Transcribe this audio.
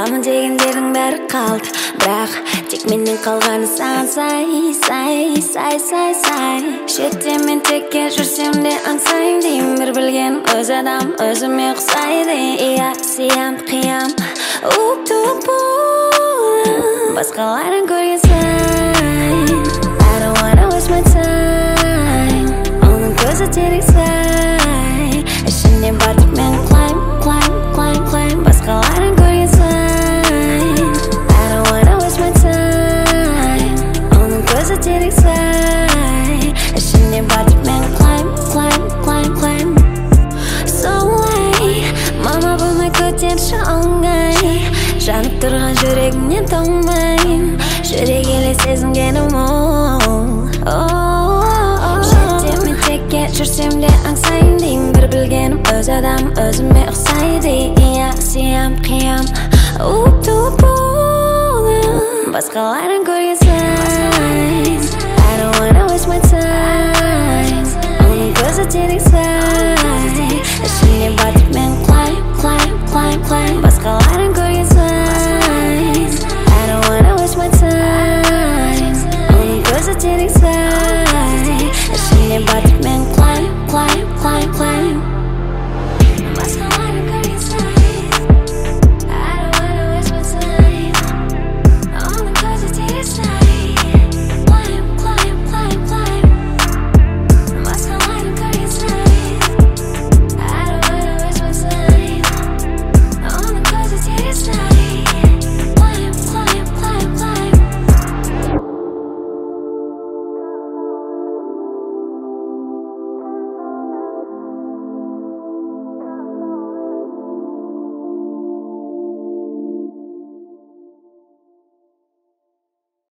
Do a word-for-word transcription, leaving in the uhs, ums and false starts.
Боламын дегендердің бәрі қалды, бірақ тек менен қалғаны саған сай, сай, сай, сай, сай. Шетте мен текке жүрсем де аңсайым деймін, бір білгенім өз адам өзіме ұқсайды. Иә, сиям, қиям, уып-туып болам, басқаларын көрген сайын. I don't wanna waste my time, оның көзі терек сай. Ішімнен батып мен құлайм, құлайм, құлайм, құлайм, басқаларын көрген сайын. I don't wanna waste my time, оның көзі терек сай. Ішімнен батып мен құлайм, құлайм, құлайм, құлайм. Солай, мама болмай көтерші оңай, жанып тұрған жүрегімнен тоңмайын. Жүрек елес сезінгенім ол. Шетте мен текке жүрсем де аңсайын деймін, бір білгенім өз адам өзіме ұқсайды. Иә, сиям, қиям, уып-туып болам, басқаларын көрген сайын. I don't wanna waste my time, оның көзі терек сай. Ішімнен батып мен құлайм, құлайм, құлайм, құлайм, басқаларын